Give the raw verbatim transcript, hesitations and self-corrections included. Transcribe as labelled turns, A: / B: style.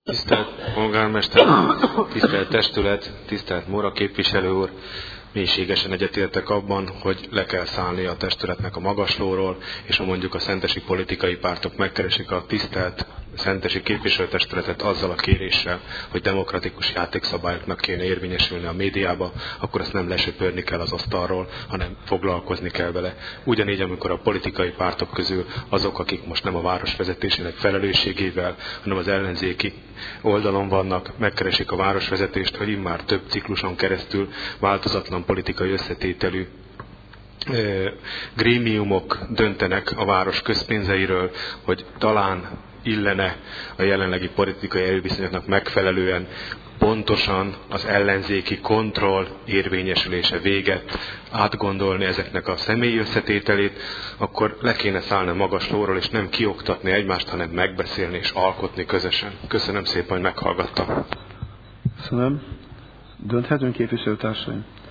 A: Tisztelt polgármester, tisztelt testület, tisztelt Móra képviselő úr, mélységesen egyetértek abban, hogy le kell szállni a testületnek a magaslóról, és ha mondjuk a szentesi politikai pártok megkeresik a tisztelt szentesi képviselőtestületet azzal a kéréssel, hogy demokratikus játékszabályoknak kéne érvényesülni a médiába, akkor azt nem lesöpörni kell az asztalról, hanem foglalkozni kell vele. Ugyanígy, amikor a politikai pártok közül azok, akik most nem a város vezetésének felelősségével, hanem az ellenzéki oldalon vannak, megkeresik a városvezetést, hogy immár több cikluson keresztül változatlan politikai összetételű grémiumok döntenek a város közpénzeiről, hogy talán illene a jelenlegi politikai erőviszonyoknak megfelelően pontosan az ellenzéki kontroll érvényesülése véget átgondolni ezeknek a személyi összetételét, akkor le kéne szállni magas lóról, és nem kioktatni egymást, hanem megbeszélni és alkotni közösen. Köszönöm szépen, hogy meghallgattam.
B: Köszönöm. Dönthetünk, képviselőtársaim?